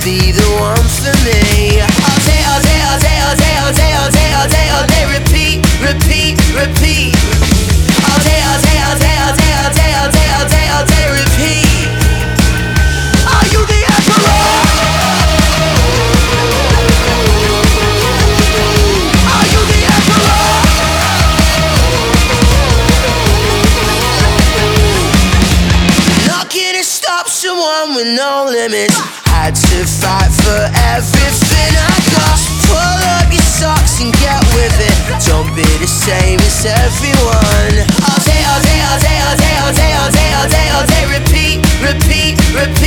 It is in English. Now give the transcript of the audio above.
be the one for me. All day, all day, all day, all day, all day, all day, all day, all day, repeat, repeat, repeat. All day, all day, all day, all day, all day, all day, all day, all day, repeat. Are you the emperor? Are you the emperor? Not gonna stop someone with no limits. Had to fight for everything I got. Pull up your socks and get with it. Don't be the same as everyone. All day, all day, all day, all day, all day, all day, all day, all day, repeat, repeat, repeat.